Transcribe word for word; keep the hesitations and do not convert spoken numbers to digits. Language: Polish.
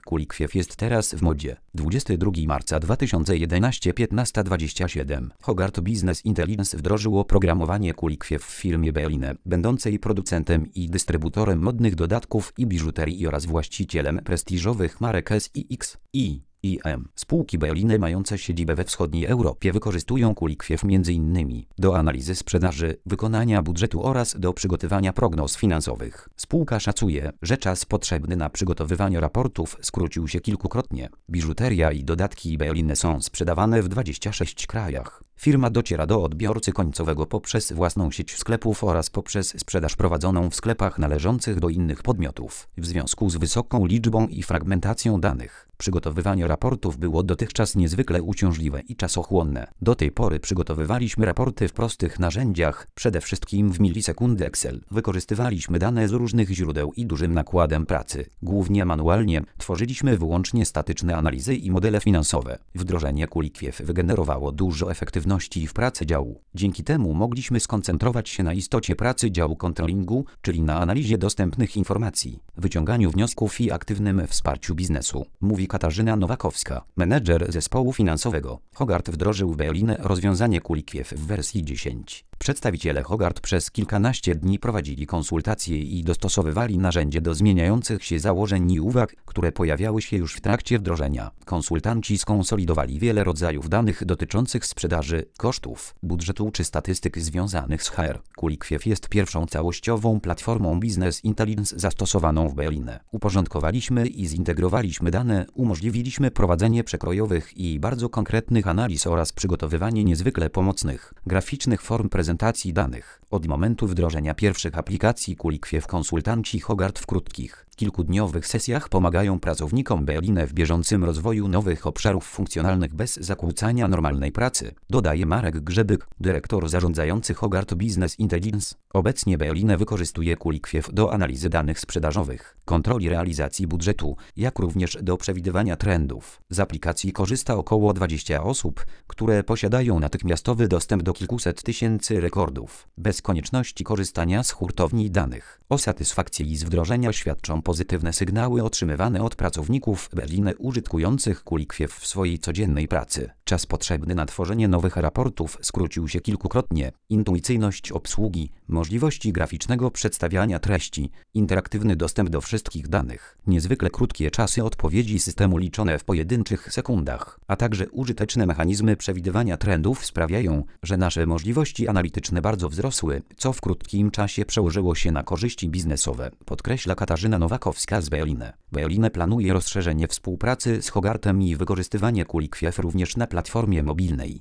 Kulikwiew jest teraz w modzie. dwudziestego drugiego marca dwa tysiące jedenastego, piętnasta dwadzieścia siedem. Hogarth Business Intelligence wdrożył oprogramowanie Kulikwiew w firmie Berline, będącej producentem i dystrybutorem modnych dodatków i biżuterii oraz właścicielem prestiżowych marek S I X i I M. Spółki Berline mające siedzibę we wschodniej Europie wykorzystują Kulikwiew m.in. do analizy sprzedaży, wykonania budżetu oraz do przygotowania prognoz finansowych. Spółka szacuje, że czas potrzebny na przygotowywanie raportów skrócił się kilkukrotnie. Biżuteria i dodatki Berline są sprzedawane w dwudziestu sześciu krajach. Firma dociera do odbiorcy końcowego poprzez własną sieć sklepów oraz poprzez sprzedaż prowadzoną w sklepach należących do innych podmiotów. W związku z wysoką liczbą i fragmentacją danych, przygotowywanie raportów było dotychczas niezwykle uciążliwe i czasochłonne. Do tej pory przygotowywaliśmy raporty w prostych narzędziach, przede wszystkim w milisekundy Excel. Wykorzystywaliśmy dane z różnych źródeł i dużym nakładem pracy. Głównie manualnie tworzyliśmy wyłącznie statyczne analizy i modele finansowe. Wdrożenie Kulikwiew wygenerowało dużo efektywności w pracy działu. Dzięki temu mogliśmy skoncentrować się na istocie pracy działu controllingu, czyli na analizie dostępnych informacji, wyciąganiu wniosków i aktywnym wsparciu biznesu, mówi Katarzyna Nowakowska, menedżer zespołu finansowego. Hogarth wdrożył w Berline rozwiązanie Kulikwiew w wersji dziesięć. Przedstawiciele Hogarth przez kilkanaście dni prowadzili konsultacje i dostosowywali narzędzie do zmieniających się założeń i uwag, które pojawiały się już w trakcie wdrożenia. Konsultanci skonsolidowali wiele rodzajów danych dotyczących sprzedaży, kosztów, budżetu czy statystyk związanych z H R. Kulikwiew jest pierwszą całościową platformą Business Intelligence zastosowaną w Berline. Uporządkowaliśmy i zintegrowaliśmy dane, umożliwiliśmy prowadzenie przekrojowych i bardzo konkretnych analiz oraz przygotowywanie niezwykle pomocnych, graficznych form prezentacji danych. Od momentu wdrożenia pierwszych aplikacji Kulikwiew konsultanci Hogarth w krótkich, kilkudniowych sesjach pomagają pracownikom Berline w bieżącym rozwoju nowych obszarów funkcjonalnych bez zakłócania normalnej pracy, dodaje Marek Grzebyk, dyrektor zarządzający Hogarth Business Intelligence. Obecnie Berline wykorzystuje Kulikwiew do analizy danych sprzedażowych, kontroli realizacji budżetu, jak również do przewidywania trendów. Z aplikacji korzysta około dwadzieścia osób, które posiadają natychmiastowy dostęp do kilkuset tysięcy rekordów, bez konieczności korzystania z hurtowni danych. O satysfakcji z wdrożenia świadczą pozytywne sygnały otrzymywane od pracowników Berline użytkujących Kulikwiew w swojej codziennej pracy. Czas potrzebny na tworzenie nowych raportów skrócił się kilkukrotnie. Intuicyjność obsługi, możliwości graficznego przedstawiania treści, interaktywny dostęp do wszystkich danych, niezwykle krótkie czasy odpowiedzi systemu liczone w pojedynczych sekundach, a także użyteczne mechanizmy przewidywania trendów sprawiają, że nasze możliwości analityczne bardzo wzrosły, co w krótkim czasie przełożyło się na korzyści biznesowe, podkreśla Katarzyna Nowakowska z Berline. Berline planuje rozszerzenie współpracy z Hogarthem i wykorzystywanie Kulikwiew również na platformie mobilnej.